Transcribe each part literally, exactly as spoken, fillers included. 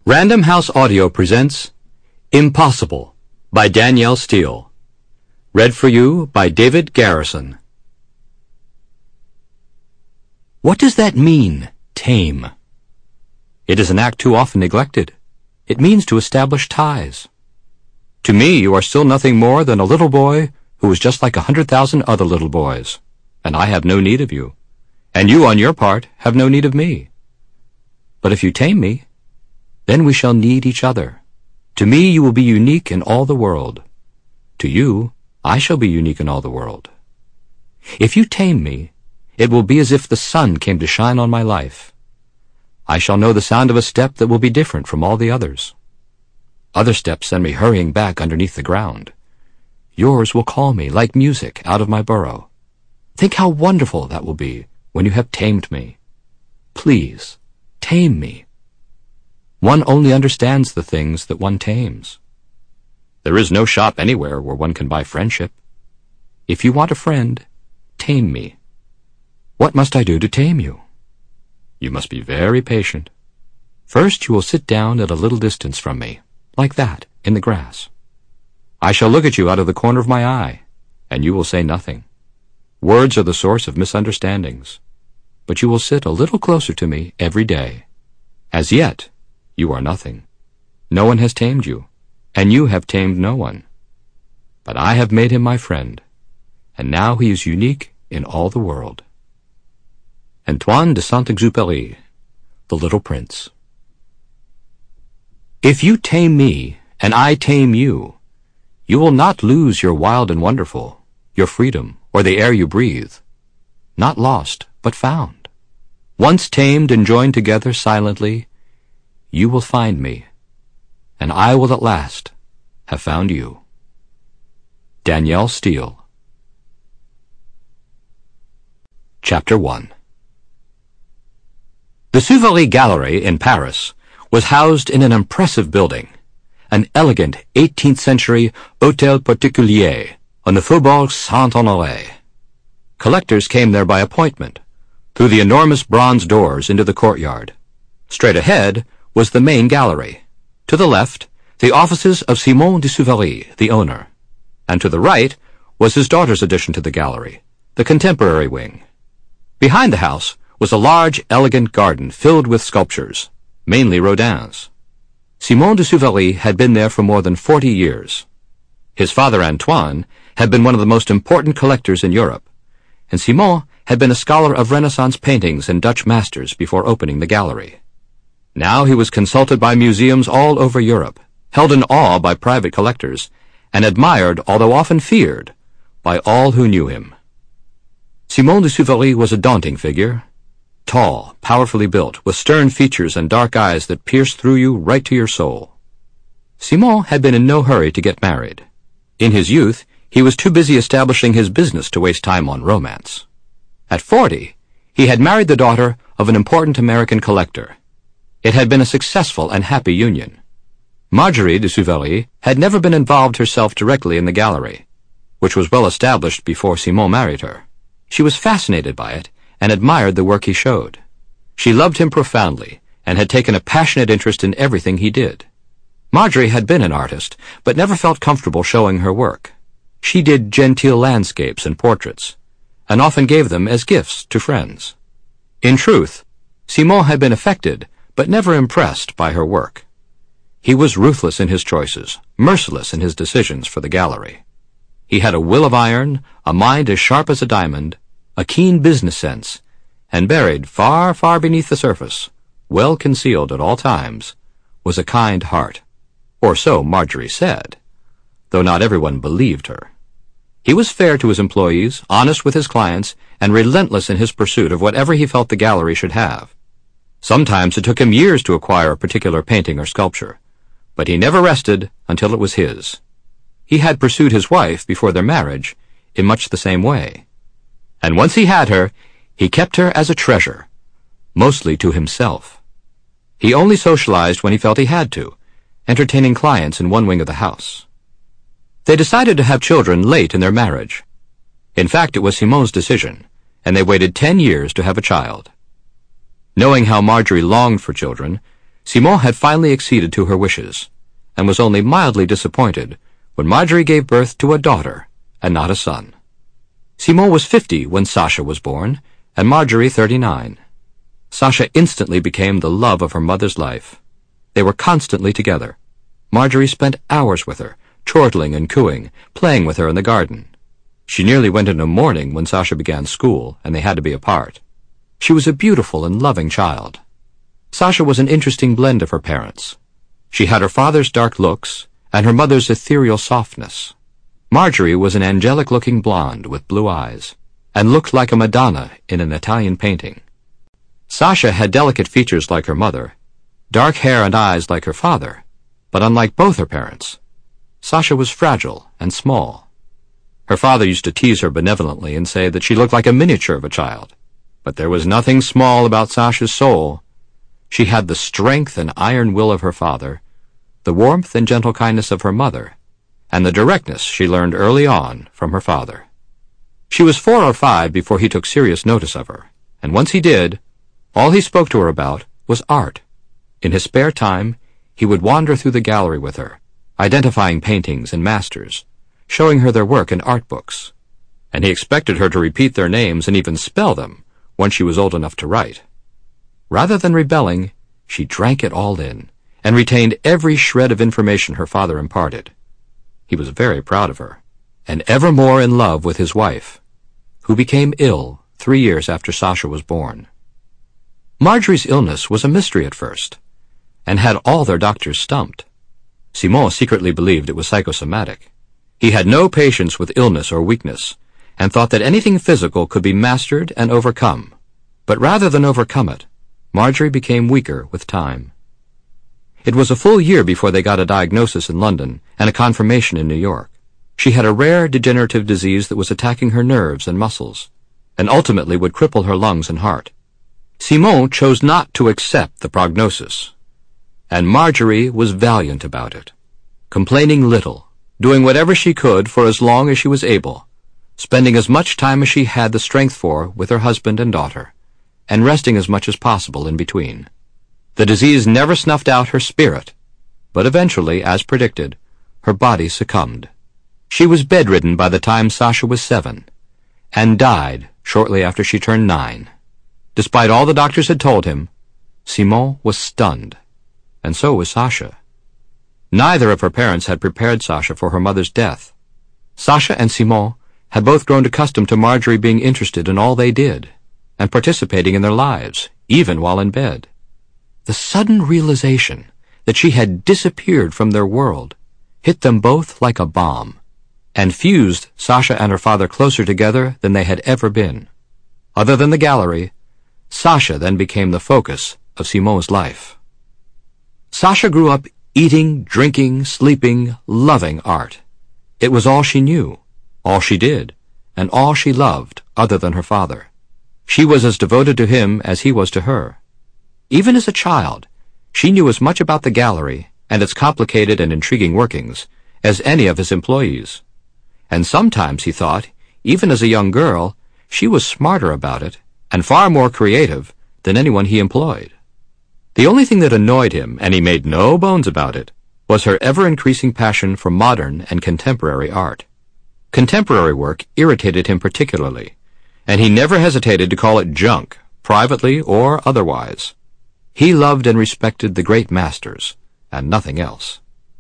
Random House Audio presents Impossible by Danielle Steele. Read for you by David Garrison. What does that mean, tame? It is an act too often neglected. It means to establish ties. To me, you are still nothing more than a little boy who is just like a hundred thousand other little boys, and I have no need of you, and you, on your part, have no need of me. But if you tame me, then we shall need each other. To me, you will be unique in all the world. To you, I shall be unique in all the world. If you tame me, it will be as if the sun came to shine on my life. I shall know the sound of a step that will be different from all the others. Other steps send me hurrying back underneath the ground. Yours will call me like music out of my burrow. Think how wonderful that will be when you have tamed me. Please, tame me. One only understands the things that one tames. There is no shop anywhere where one can buy friendship. If you want a friend, tame me. What must I do to tame you? You must be very patient. First, you will sit down at a little distance from me, like that, in the grass. I shall look at you out of the corner of my eye, and you will say nothing. Words are the source of misunderstandings. But you will sit a little closer to me every day. As yet, you are nothing. No one has tamed you, and you have tamed no one. But I have made him my friend, and now he is unique in all the world. Antoine de Saint-Exupéry, The Little Prince. If you tame me, and I tame you, you will not lose your wild and wonderful, your freedom, or the air you breathe. Not lost, but found. Once tamed and joined together silently, you will find me, and I will at last have found you. Danielle Steele. Chapter one. The Souverie Gallery in Paris was housed in an impressive building, an elegant eighteenth century Hôtel Particulier on the Faubourg Saint-Honoré. Collectors came there by appointment, through the enormous bronze doors into the courtyard. Straight ahead was the main gallery. To the left, the offices of Simon de Souverie, the owner, and to the right was his daughter's addition to the gallery, the contemporary wing. Behind the house was a large, elegant garden filled with sculptures, mainly Rodin's. Simon de Souverie had been there for more than forty years. His father Antoine had been one of the most important collectors in Europe, and Simon had been a scholar of Renaissance paintings and Dutch masters before opening the gallery. Now he was consulted by museums all over Europe, held in awe by private collectors, and admired, although often feared, by all who knew him. Simon de Souverie was a daunting figure, tall, powerfully built, with stern features and dark eyes that pierced through you right to your soul. Simon had been in no hurry to get married. In his youth, he was too busy establishing his business to waste time on romance. At forty, he had married the daughter of an important American collector. It had been a successful and happy union. Marjorie de Souverie had never been involved herself directly in the gallery, which was well established before Simon married her. She was fascinated by it and admired the work he showed. She loved him profoundly and had taken a passionate interest in everything he did. Marjorie had been an artist, but never felt comfortable showing her work. She did genteel landscapes and portraits, and often gave them as gifts to friends. In truth, Simon had been affected, but never impressed by her work. He was ruthless in his choices, merciless in his decisions for the gallery. He had a will of iron, a mind as sharp as a diamond, a keen business sense, and buried far, far beneath the surface, well concealed at all times, was a kind heart. Or so Marjorie said, though not everyone believed her. He was fair to his employees, honest with his clients, and relentless in his pursuit of whatever he felt the gallery should have. Sometimes it took him years to acquire a particular painting or sculpture, but he never rested until it was his. He had pursued his wife before their marriage in much the same way. And once he had her, he kept her as a treasure, mostly to himself. He only socialized when he felt he had to, entertaining clients in one wing of the house. They decided to have children late in their marriage. In fact, it was Simon's decision, and they waited ten years to have a child. Knowing how Marjorie longed for children, Simone had finally acceded to her wishes, and was only mildly disappointed when Marjorie gave birth to a daughter and not a son. Simone was fifty when Sasha was born, and Marjorie thirty-nine. Sasha instantly became the love of her mother's life. They were constantly together. Marjorie spent hours with her, chortling and cooing, playing with her in the garden. She nearly went into mourning when Sasha began school, and they had to be apart. She was a beautiful and loving child. Sasha was an interesting blend of her parents. She had her father's dark looks and her mother's ethereal softness. Marjorie was an angelic-looking blonde with blue eyes, and looked like a Madonna in an Italian painting. Sasha had delicate features like her mother, dark hair and eyes like her father, but unlike both her parents, Sasha was fragile and small. Her father used to tease her benevolently and say that she looked like a miniature of a child, but there was nothing small about Sasha's soul. She had the strength and iron will of her father, the warmth and gentle kindness of her mother, and the directness she learned early on from her father. She was four or five before he took serious notice of her, and once he did, all he spoke to her about was art. In his spare time, he would wander through the gallery with her, identifying paintings and masters, showing her their work in art books, and he expected her to repeat their names and even spell them once she was old enough to write. Rather than rebelling, she drank it all in, and retained every shred of information her father imparted. He was very proud of her, and ever more in love with his wife, who became ill three years after Sasha was born. Marjorie's illness was a mystery at first, and had all their doctors stumped. Simone secretly believed it was psychosomatic. He had no patience with illness or weakness, and thought that anything physical could be mastered and overcome. But rather than overcome it, Marjorie became weaker with time. It was a full year before they got a diagnosis in London and a confirmation in New York. She had a rare degenerative disease that was attacking her nerves and muscles, and ultimately would cripple her lungs and heart. Simone chose not to accept the prognosis, and Marjorie was valiant about it, complaining little, doing whatever she could for as long as she was able, spending as much time as she had the strength for with her husband and daughter, and resting as much as possible in between. The disease never snuffed out her spirit, but eventually, as predicted, her body succumbed. She was bedridden by the time Sasha was seven, and died shortly after she turned nine. Despite all the doctors had told him, Simone was stunned, and so was Sasha. Neither of her parents had prepared Sasha for her mother's death. Sasha and Simone had both grown accustomed to Marjorie being interested in all they did, and participating in their lives, even while in bed. The sudden realization that she had disappeared from their world hit them both like a bomb, and fused Sasha and her father closer together than they had ever been. Other than the gallery, Sasha then became the focus of Simone's life. Sasha grew up eating, drinking, sleeping, loving art. It was all she knew, all she did, and all she loved other than her father. She was as devoted to him as he was to her. Even as a child, she knew as much about the gallery and its complicated and intriguing workings as any of his employees. And sometimes, he thought, even as a young girl, she was smarter about it and far more creative than anyone he employed. The only thing that annoyed him, and he made no bones about it, was her ever-increasing passion for modern and contemporary art. Contemporary work irritated him particularly, and he never hesitated to call it junk, privately or otherwise. He loved and respected the great masters, and nothing else.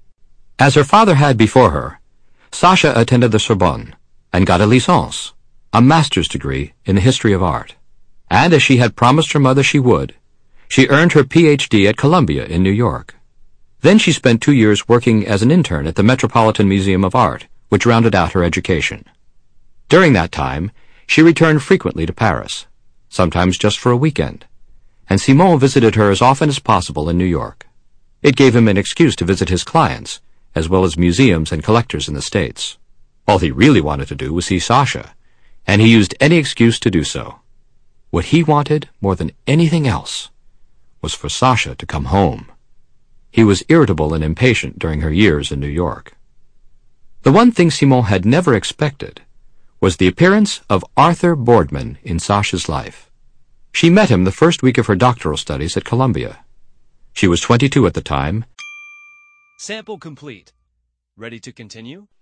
As her father had before her, Sasha attended the Sorbonne and got a licence, a master's degree in the history of art. And as she had promised her mother she would, she earned her P H D at Columbia in New York. Then she spent two years working as an intern at the Metropolitan Museum of Art, which rounded out her education. During that time, she returned frequently to Paris, sometimes just for a weekend, and Simone visited her as often as possible in New York. It gave him an excuse to visit his clients, as well as museums and collectors in the States. All he really wanted to do was see Sasha, and he used any excuse to do so. What he wanted, more than anything else, was for Sasha to come home. He was irritable and impatient during her years in New York. The one thing Simone had never expected was the appearance of Arthur Boardman in Sasha's life. She met him the first week of her doctoral studies at Columbia. She was twenty-two at the time. Sample complete. Ready to continue?